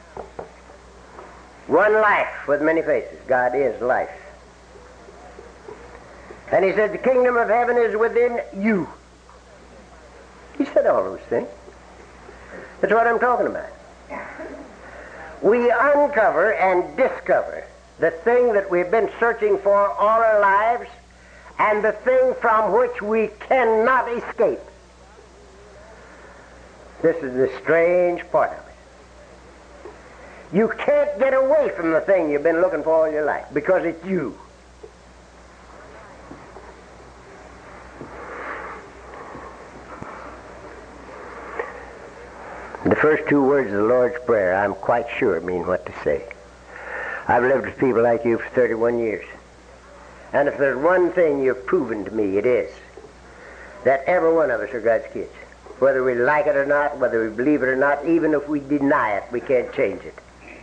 One life with many faces. God is life. And he said, the kingdom of heaven is within you. He said all those things. That's what I'm talking about. We uncover and discover the thing that we've been searching for all our lives, and the thing from which we cannot escape. This is the strange part of it. You can't get away from the thing you've been looking for all your life, because it's you. The first two words of the Lord's Prayer, I'm quite sure, mean what to say. I've lived with people like you for thirty-one years. And if there's one thing you've proven to me, it is that every one of us are God's kids. Whether we like it or not, whether we believe it or not, even if we deny it, we can't change it.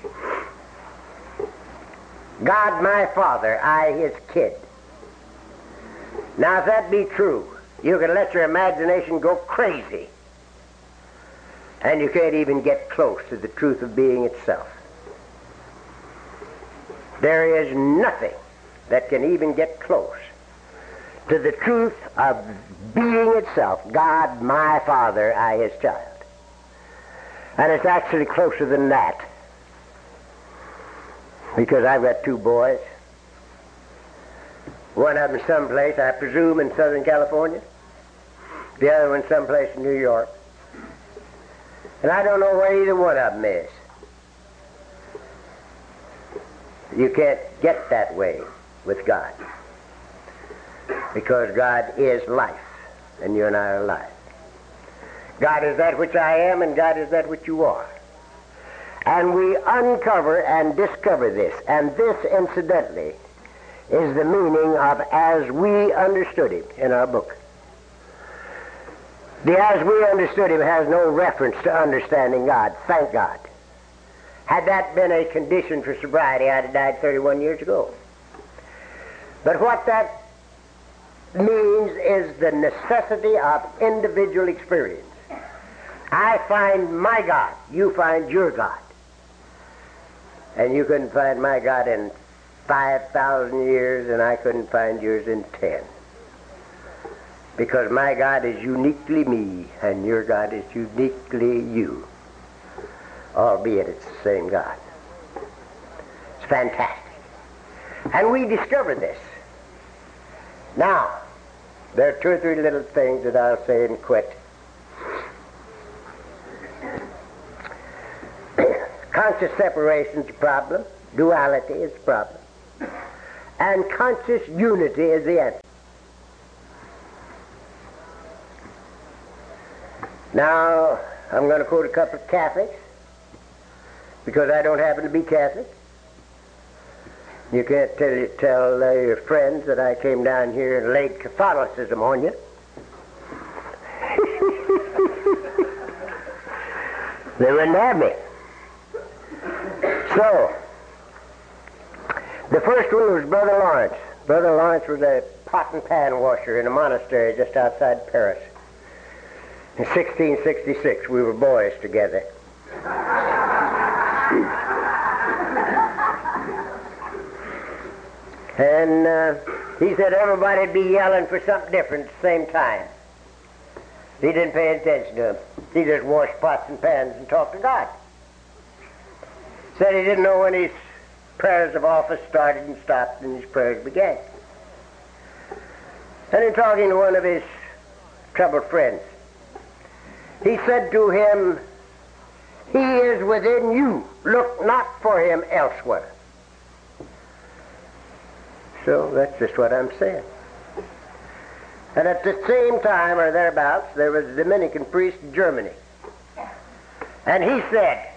God my Father, I his kid. Now if that be true, you can let your imagination go crazy. And you can't even get close to the truth of being itself. There is nothing that can even get close to the truth of being itself. God, my Father, I his child. And it's actually closer than that. Because I've got two boys. One of them someplace, I presume, in Southern California. The other one someplace in New York. And I don't know where either one of them is. You can't get that way with God. Because God is life, and you and I are life. God is that which I am, and God is that which you are. And we uncover and discover this. And this, incidentally, is the meaning of as we understood him in our book. The as we understood him has no reference to understanding God. Thank God. Had that been a condition for sobriety, I'd have died thirty-one years ago. But what that means is the necessity of individual experience. I find my God, you find your God. And you couldn't find my God in five thousand years, and I couldn't find yours in ten. Because my God is uniquely me, and your God is uniquely you. Albeit it's the same God. It's fantastic. And we discovered this. Now, there are two or three little things that I'll say and quit. Conscious separation is a problem. Duality is a problem. And conscious unity is the answer. Now, I'm going to quote a couple of Catholics, because I don't happen to be Catholic. You can't tell, you, tell uh, your friends that I came down here and laid Catholicism on you. They wouldn't have me. So, the first one was Brother Lawrence. Brother Lawrence was a pot and pan washer in a monastery just outside Paris. In sixteen sixty-six, we were boys together. And uh, He said everybody'd be yelling for something different at the same time. He didn't pay attention to him. He just washed pots and pans and talked to God. Said he didn't know when his prayers of office started and stopped and his prayers began. And in talking to one of his troubled friends, he said to him, "He is within you. Look not for him elsewhere." So that's just what I'm saying. And at the same time, or thereabouts, there was a Dominican priest in Germany. And he said,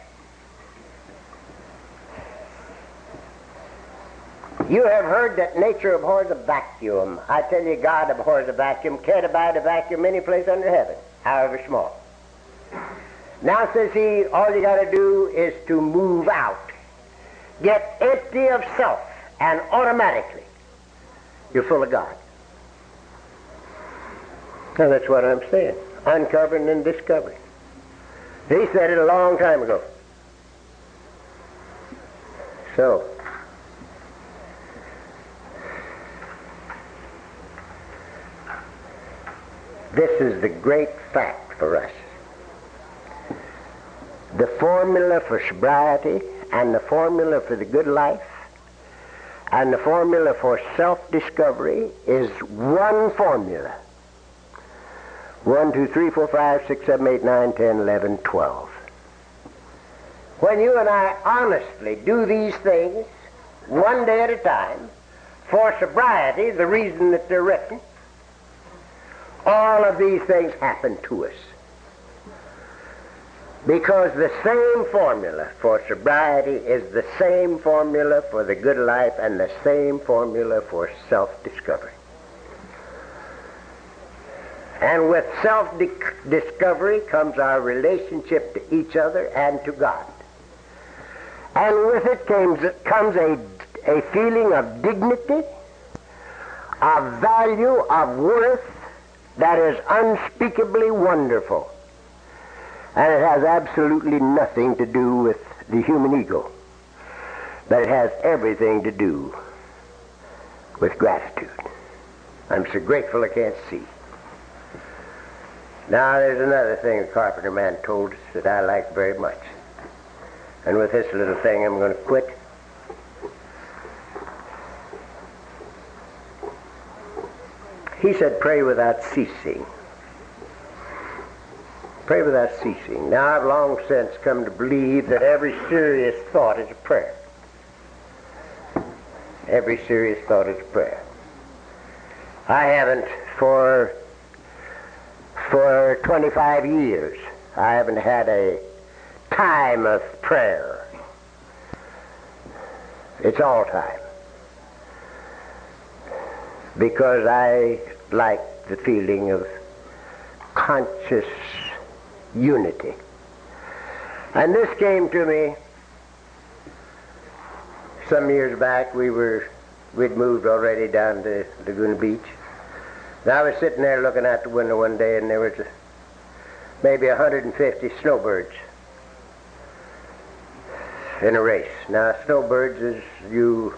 "You have heard that nature abhors a vacuum. I tell you, God abhors a vacuum. Can't abide a vacuum any place under heaven, however small. Now," says he, "all you got to do is to move out. Get empty of self, and automatically you're full of God." Now that's what I'm saying. Uncovering and discovering. He said it a long time ago. So, this is the great fact for us. The formula for sobriety and the formula for the good life and the formula for self-discovery is one formula. One, two, three, four, five, six, seven, eight, nine, ten, eleven, twelve. When you and I honestly do these things one day at a time, for sobriety, the reason that they're written, all of these things happen to us. Because the same formula for sobriety is the same formula for the good life and the same formula for self-discovery. And with self-discovery comes our relationship to each other and to God. And with it comes, comes a, a feeling of dignity, of value, of worth that is unspeakably wonderful. And it has absolutely nothing to do with the human ego, but it has everything to do with gratitude. I'm so grateful I can't see. Now there's another thing the carpenter man told us that I like very much. And with this little thing I'm going to quit. He said, "Pray without ceasing." Pray without ceasing. Now I've long since come to believe that every serious thought is a prayer. Every serious thought is a prayer. I haven't for For twenty-five years, I haven't had a time of prayer. It's all time. Because I like the feeling of conscious unity. And this came to me some years back. We were, we'd moved already down to Laguna Beach. And I was sitting there looking out the window one day, and there was a, maybe one hundred fifty snowbirds in a race. Now, snowbirds, as you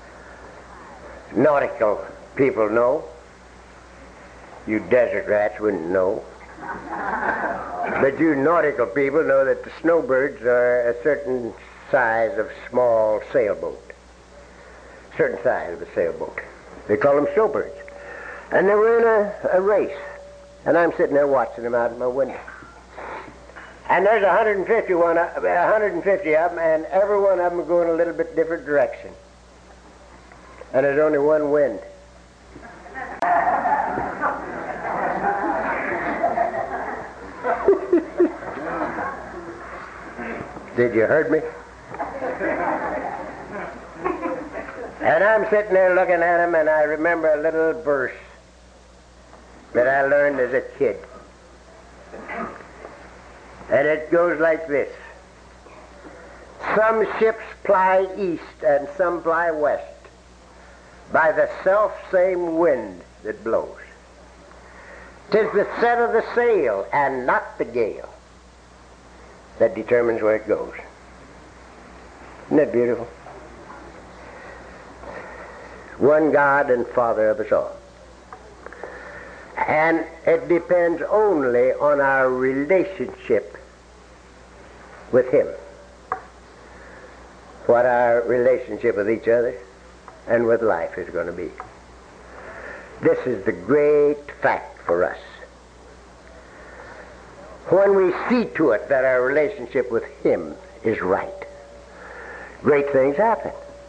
nautical people know, you desert rats wouldn't know, but you nautical people know that the snowbirds are a certain size of small sailboat, certain size of a sailboat. They call them snowbirds. And they were in a, a race. And I'm sitting there watching them out of my window. And there's one hundred fifty, one, one hundred fifty of them, and every one of them are going a little bit different direction. And there's only one wind. Did you heard me? And I'm sitting there looking at them, and I remember a little verse that I learned as a kid. And it goes like this. Some ships ply east and some ply west by the self-same wind that blows. 'Tis the set of the sail and not the gale that determines where it goes. Isn't that beautiful? one God and Father of us all. And it depends only on our relationship with Him. What our relationship with each other and with life is going to be. This is the great fact for us. When we see to it that our relationship with Him is right, great things happen.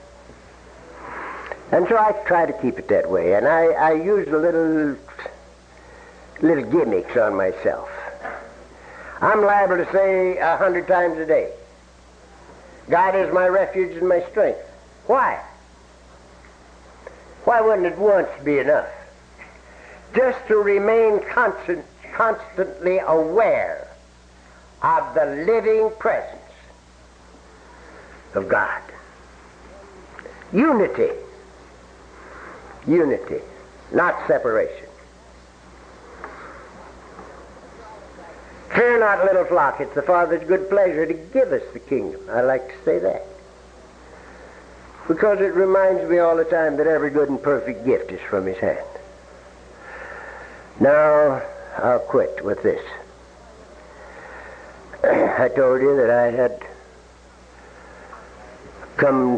And so I try to keep it that way. And I, I use a little, little gimmicks on myself. I'm liable to say a hundred times a day, God is my refuge and my strength. Why? Why wouldn't it once be enough? Just to remain constant, constantly aware of the living presence of God. Unity. Unity, not separation. Fear not, little flock, it's the Father's good pleasure to give us the kingdom. I like to say that, because it reminds me all the time that every good and perfect gift is from His hand. Now, I'll quit with this. I told you that I had come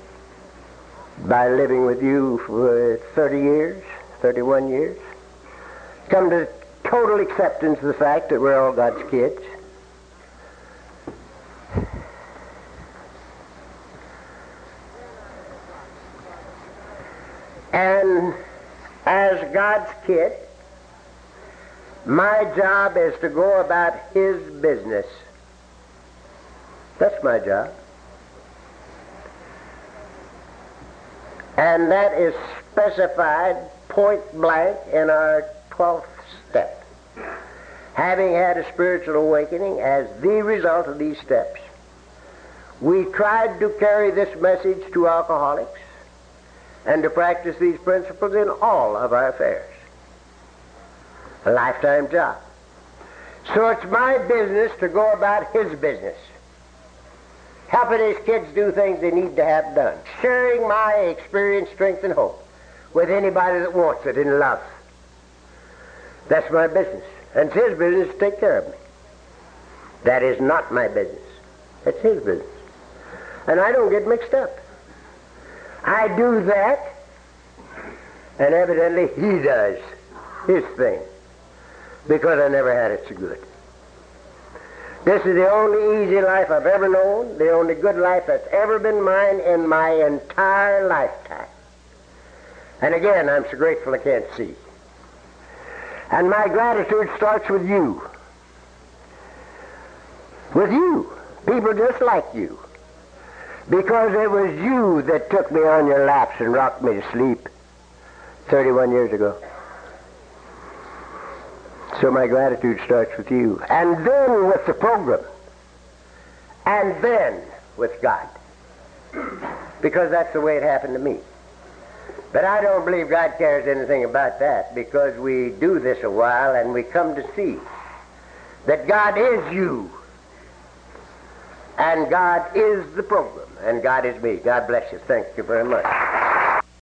by living with you for thirty years, thirty-one years, come to total acceptance of the fact that we're all God's kids. And as God's kid, my job is to go about His business. That's my job. And that is specified point blank in our twelfth step. Having had a spiritual awakening as the result of these steps, we tried to carry this message to alcoholics and to practice these principles in all of our affairs. A lifetime job. So it's my business to go about His business, helping His kids do things they need to have done, sharing my experience, strength, and hope with anybody that wants it in love. That's my business. And it's His business to take care of me. That is not my business. It's His business. And I don't get mixed up. I do that, and evidently He does His thing, because I never had it so good. This is the only easy life I've ever known, the only good life that's ever been mine in my entire lifetime. And again, I'm so grateful I can't see. And my gratitude starts with you. With you. People just like you. Because it was you that took me on your laps and rocked me to sleep thirty-one years ago. So my gratitude starts with you. And then with the program. And then with God. Because that's the way it happened to me. But I don't believe God cares anything about that, because we do this a while and we come to see that God is you. And God is the program. And God is me. God bless you. Thank you very much.